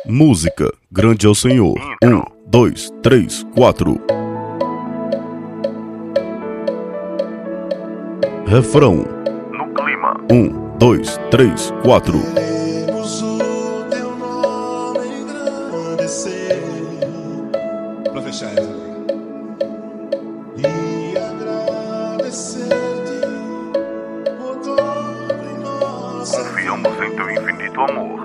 Música, grande é o Senhor. 1, 2, 3, 4. Refrão. No clima. 1, 2, 3, 4. Queremos o teu nome engrandecer. Pra fechar essa. E agradecer-te por todo em nossa vida. Confiamos em teu infinito amor.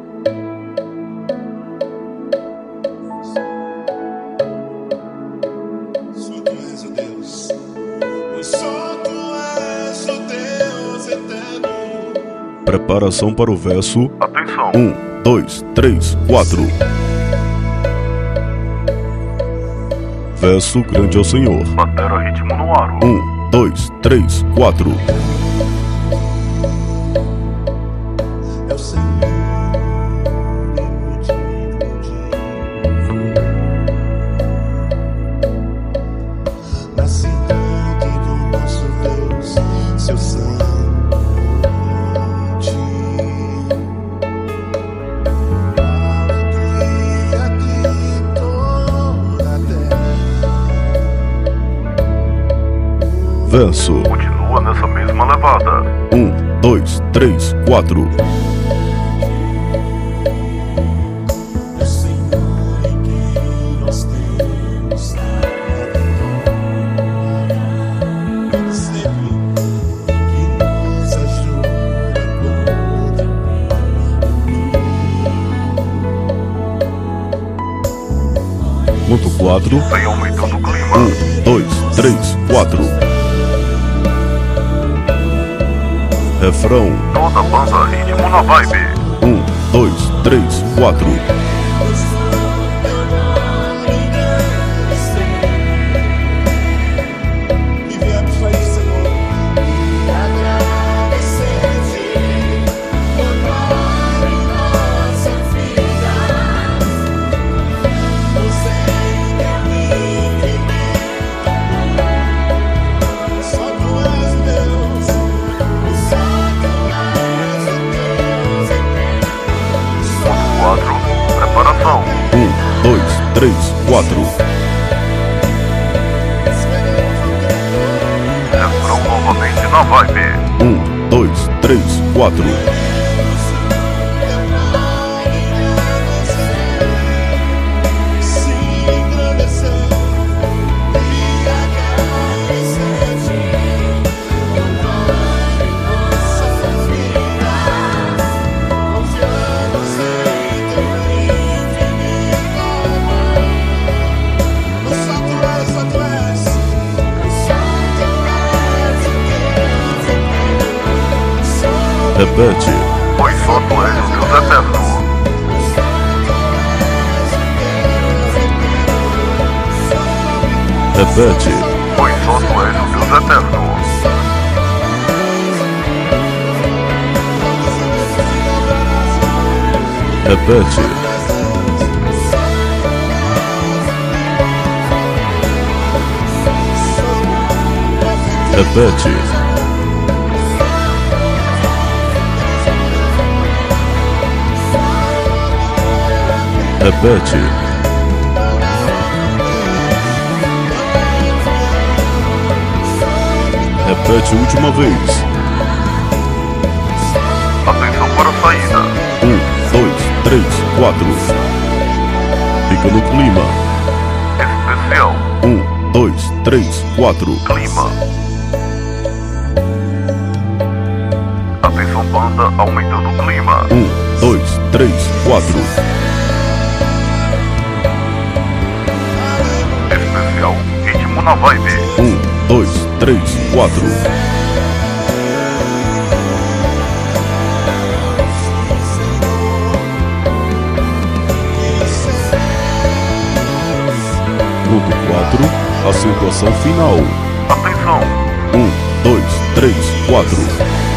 Só tu és o Deus. Só tu és o Deus eterno. Preparação para o verso. Atenção. 1, 2, 3, 4. Verso, grande é o Senhor. Batera ritmo no aro. 1, 2, 3, 4. É o Senhor iludido na cidade do nosso Deus, seu sangue. Alegria de toda a terra. Verso. Continua nessa mesma levada. 1, 2, 3, 4. É o Senhor em quem nós temos Ele sempre que nos ajuda contra Ponto 4. Vem aumentando o clima. 1, 2, 3, 4. Refrão. Toda banda ritmo na vibe. 1, 2, 3, 4. e viemos para isso, Senhor. E agradecer-te por glória em nossa vida. Você é infinito amor. Só tu és Deus. Só tu és o Deus eterno. 4. Preparação. 1, 2, 3, 4. Refrão novamente na vibe. 1, 2, 3, 4. Se engrandecer e agradecer-te por glória em nossa vida. Confiamos em teu infinito amor. Só tu és, só tu és. Só tu és o Deus eterno. Repete. Pois só tu és o Deus eterno. Repete. Pois só tu és o Deus eterno. Repete. Repete. Repete. Repete última vez. Atenção para a saída. 1, 2, 3, 4. Fica no clima. Especial. 1, 2, 3, 4. Clima. Atenção banda, aumentando o clima. 1, 2, 3, 4. Especial, ritmo na vibe. 1, 2, 3, 4. Ponto 4. Acentuação final. Atenção, 1, 2, 3, 4.